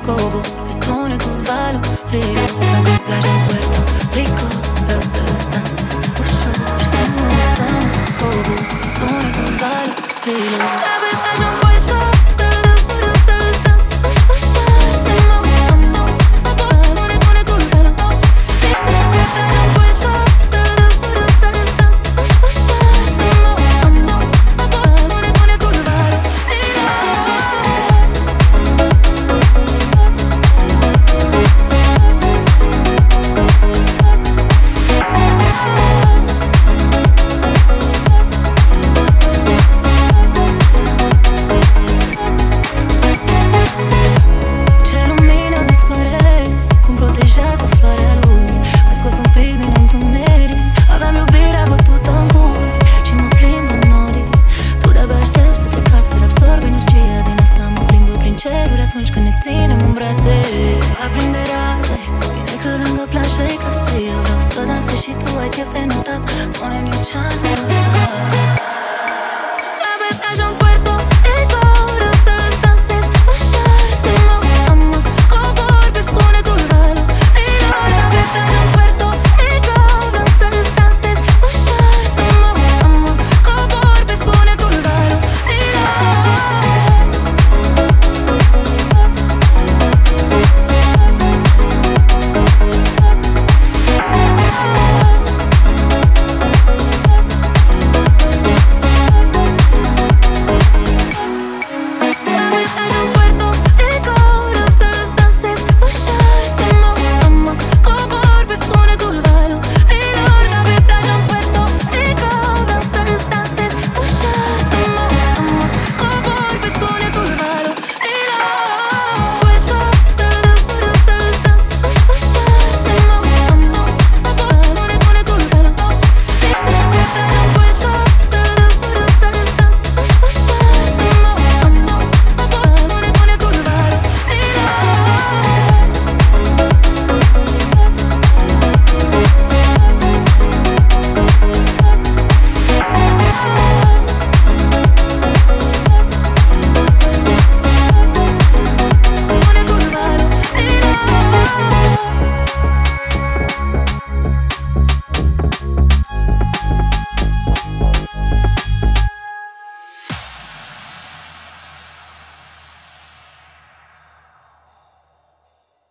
cobor pe sunetul valurilor. Fac o plajă în Puerto Rico, vreau să-ți dansez ușor, să mă cobor pe sunetul valurilor. Fac o plajă în Puerto atunci când ne ținem în brațe. Aprinde raze, bine că lângă plajă e casă. Eu vreau să dansez și tu ai chef de notat. Pune-mi Luciano.